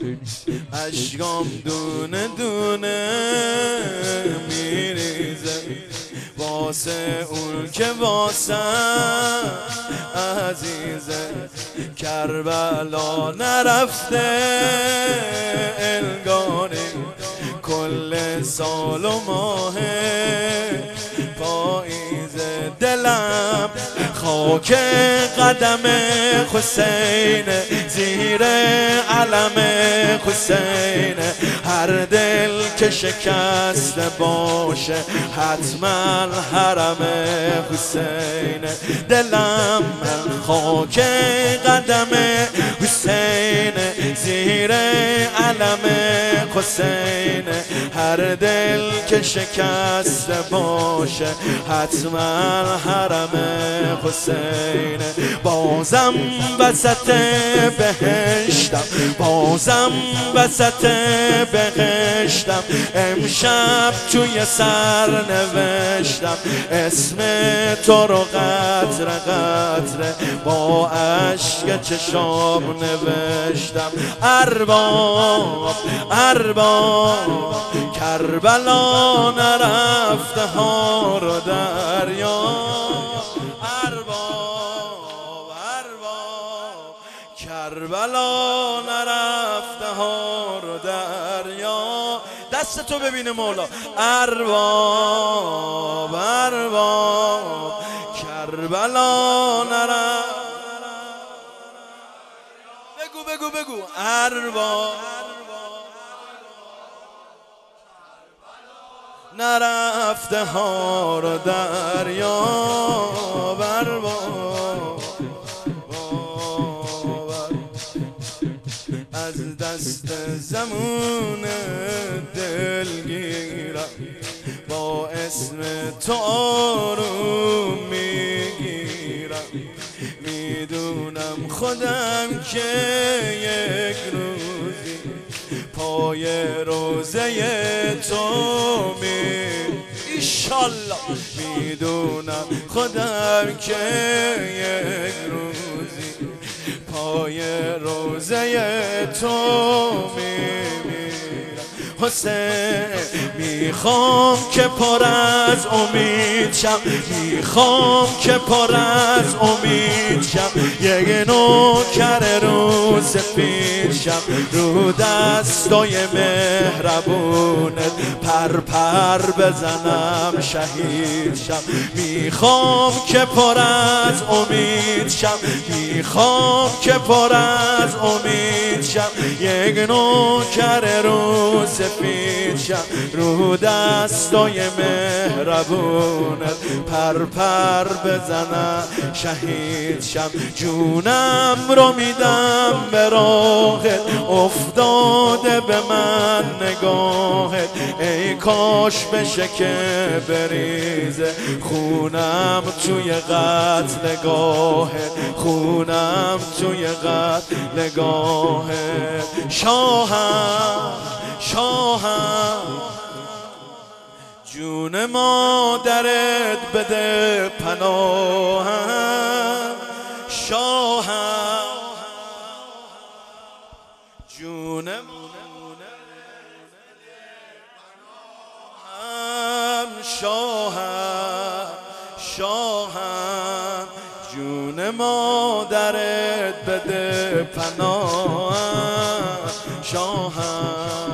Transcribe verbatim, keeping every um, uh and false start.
اشکام دونه دونه میریزه واسه اون که واسه عزیزه. کربلا نرفته انگاری کل سال و ماه پاییزه. دلم خاک قدم حسین زیر علم حسین. هر دل که شکسته باشه حتما حرم حسین. دلم خاک قدم حسین زیر علم حسین. هر دل که شکسته باشه حتما حرم حسین. بازم وسط بهشتم بازم وسط بهشتم. امشب توی سر نوشتم اسم تو رو قطره قطره با عشق چشام نوشتم. ارباب ارباب کربلا نرفته ها رو دریا. ارباب ارباب کربلا نرفته ها رو دریا. دست تو ببینه مولا. ارباب ارباب کربلا نرفته. بگو بگو بگو. ارباب نرفته ها رو دریا. ارباب از دست زمون دلگیرم با اسم تو آروم میگیرم. میدونم خودم که یک روزی پای روزه تو می ایشالله. میدونم خودم که یک روزی پای روزه تو میمیرم. حسین میخوام که پر از امید شم میخوام که پر از امید شم. یک نوکر رو سفید شم رو دستای مهربونت پر پر بزنم شهید شم. میخوام که پر از امید شم میخوام که پر از امید شم. یک نوکر رو سفید شم رو دستای مهربونت پر پر بزنم شهید شم. جونم رو میدم به راهت افتاده به من نگاهت. ای کاش بشه که بریزه خونم توی قتلگاهت. خونم توی قتلگاهت. شاهم شاهم جون مادرت بده پناهم. شاهم جون پناهم. شاهم شاهم جون مادرت بده پناهم. شاهم